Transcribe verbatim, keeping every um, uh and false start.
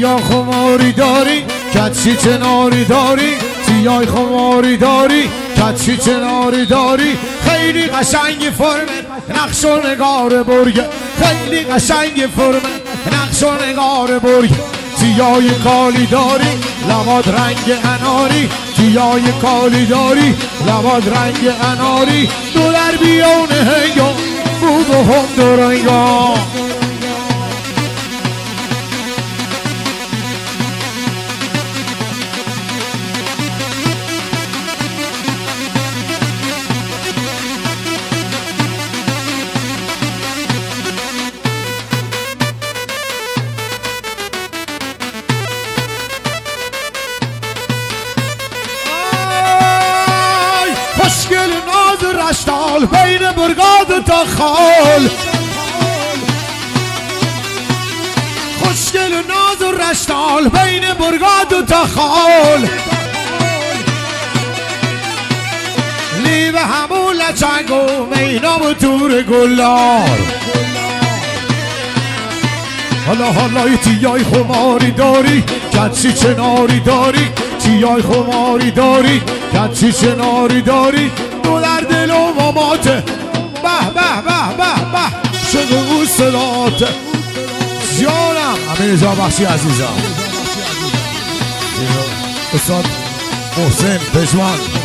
تیا خماری داری کچی چناری داری تیای خماری داری کچی چناری داری خیلی قشنگی فرمت نقش و نگار برگ خیلی قشنگی فرمت نقش و نگار برگ تیای کالی داری لباد رنگ اناری تیای کالی داری لباد رنگ اناری دو در بیان هنگام بود و هم درنگام خوشگل ناز رشتال بین برگاد تا خال خوشگل ناز رشتال بین برگاد تا خال لیب همون لچنگ و مینام و تور گلار حالا حالا تیای خماری داری کچی چناری داری تیای خماری داری کچی چناری داری دو در دل و ماماته به به به به به شده او صدات جانم امیر جان بخشی عزیزم استاد محسن پشمان